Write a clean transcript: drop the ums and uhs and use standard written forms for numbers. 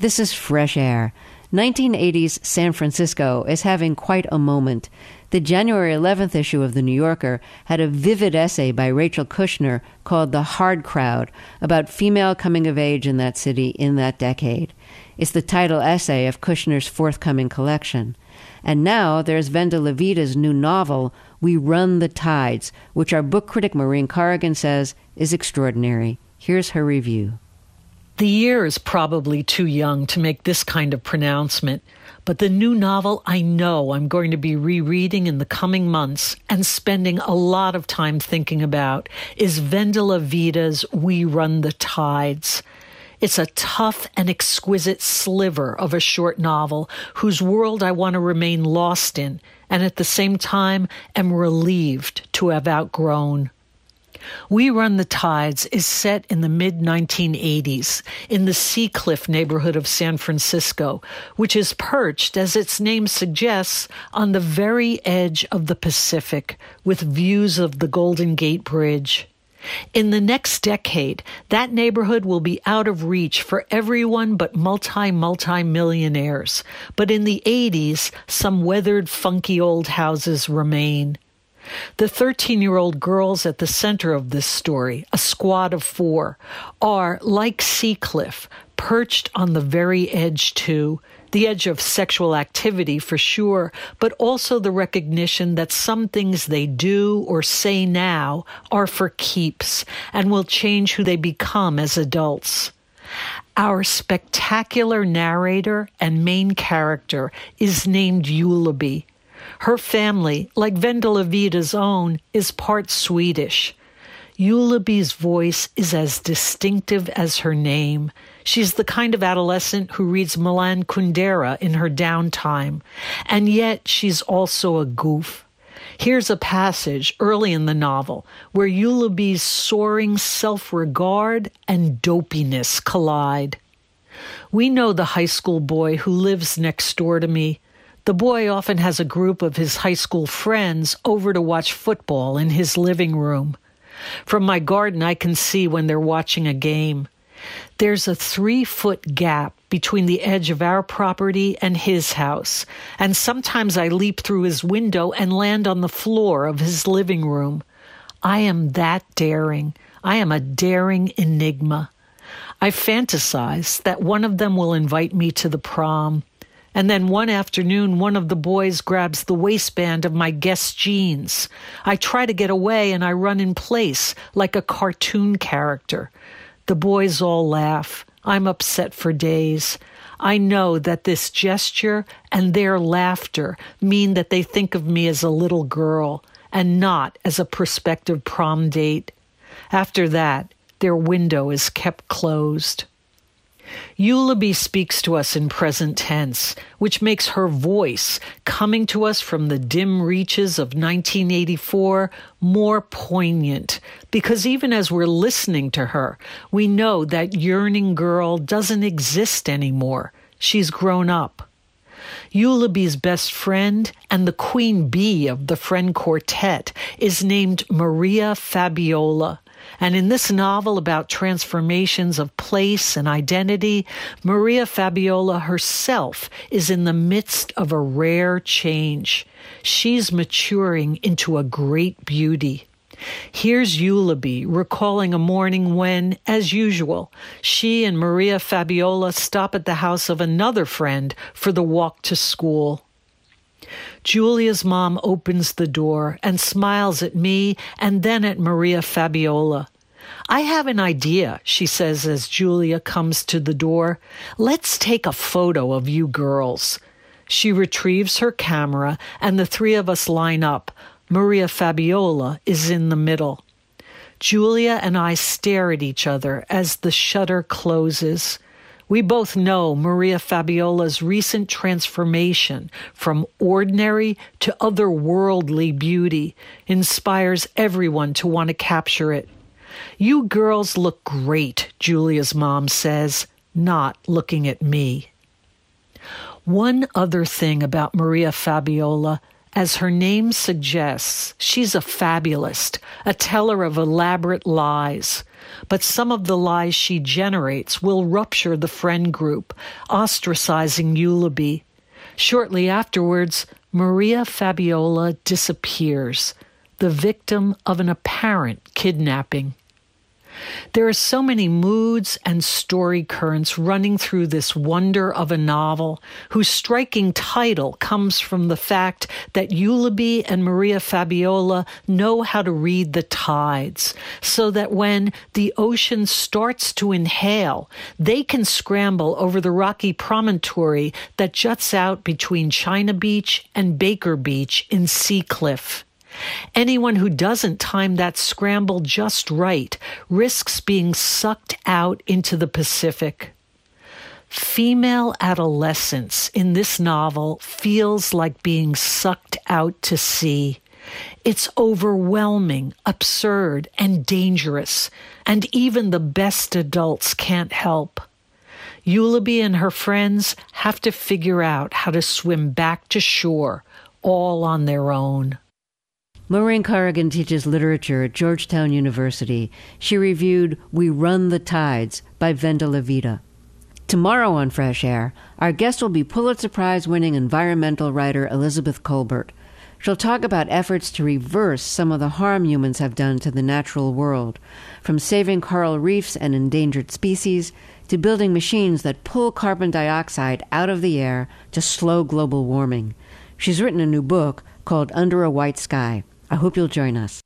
This is Fresh Air. 1980s San Francisco is having quite a moment. The January 11th issue of The New Yorker had a vivid essay by Rachel Kushner called The Hard Crowd about female coming of age in that city in that decade. It's the title essay of Kushner's forthcoming collection. And now there's Vendela Levita's new novel, We Run the Tides, which our book critic Maureen Corrigan says is extraordinary. Here's her review. The year is probably too young to make this kind of pronouncement, but the new novel I know I'm going to be rereading in the coming months and spending a lot of time thinking about is Vendela Levita's We Run the Tides. It's a tough and exquisite sliver of a short novel whose world I want to remain lost in, and at the same time am relieved to have outgrown. We Run the Tides is set in the mid-1980s in the Seacliff neighborhood of San Francisco, which is perched, as its name suggests, on the very edge of the Pacific, with views of the Golden Gate Bridge. In the next decade, that neighborhood will be out of reach for everyone but multi-millionaires. But in the 80s, some weathered, funky old houses remain. The 13-year-old girls at the center of this story, a squad of 4, are, like Seacliff, perched on the very edge too, the edge of sexual activity for sure, but also the recognition that some things they do or say now are for keeps and will change who they become as adults. Our spectacular narrator and main character is named Eulaby. Her family, like Vendela Levita's own, is part Swedish. Eulaby's voice is as distinctive as her name. She's the kind of adolescent who reads Milan Kundera in her downtime, and yet she's also a goof. Here's a passage early in the novel where Eulaby's soaring self-regard and dopiness collide. We know the high school boy who lives next door to me. The boy often has a group of his high school friends over to watch football in his living room. From my garden, I can see when they're watching a game. There's a 3-foot gap between the edge of our property and his house, and sometimes I leap through his window and land on the floor of his living room. I am that daring. I am a daring enigma. I fantasize that one of them will invite me to the prom. And then one afternoon, one of the boys grabs the waistband of my Guess jeans. I try to get away and I run in place like a cartoon character. The boys all laugh. I'm upset for days. I know that this gesture and their laughter mean that they think of me as a little girl and not as a prospective prom date. After that, their window is kept closed. Eulaby speaks to us in present tense, which makes her voice, coming to us from the dim reaches of 1984, more poignant, because even as we're listening to her, we know that yearning girl doesn't exist anymore. She's grown up. Eulaby's best friend and the queen bee of the friend quartet is named Maria Fabiola. And in this novel about transformations of place and identity, Maria Fabiola herself is in the midst of a rare change. She's maturing into a great beauty. Here's Eulaby recalling a morning when, as usual, she and Maria Fabiola stop at the house of another friend for the walk to school. Julia's mom opens the door and smiles at me and then at Maria Fabiola. I have an idea, she says as Julia comes to the door. Let's take a photo of you girls. She retrieves her camera and the 3 of us line up. Maria Fabiola is in the middle. Julia and I stare at each other as the shutter closes. We both know Maria Fabiola's recent transformation from ordinary to otherworldly beauty inspires everyone to want to capture it. You girls look great, Julia's mom says, not looking at me. One other thing about Maria Fabiola, As her name suggests, she's a fabulist, a teller of elaborate lies. But some of the lies she generates will rupture the friend group, ostracizing Eulaby. Shortly afterwards, Maria Fabiola disappears, the victim of an apparent kidnapping. There are so many moods and story currents running through this wonder of a novel, whose striking title comes from the fact that Eulaby and Maria Fabiola know how to read the tides, so that when the ocean starts to inhale, they can scramble over the rocky promontory that juts out between China Beach and Baker Beach in Seacliff. Anyone who doesn't time that scramble just right risks being sucked out into the Pacific. Female adolescence in this novel feels like being sucked out to sea. It's overwhelming, absurd, and dangerous, and even the best adults can't help. Eulaby and her friends have to figure out how to swim back to shore, all on their own. Maureen Corrigan teaches literature at Georgetown University. She reviewed We Run the Tides by Vendela Vida. Tomorrow on Fresh Air, our guest will be Pulitzer Prize-winning environmental writer Elizabeth Kolbert. She'll talk about efforts to reverse some of the harm humans have done to the natural world, from saving coral reefs and endangered species to building machines that pull carbon dioxide out of the air to slow global warming. She's written a new book called Under a White Sky. I hope you'll join us.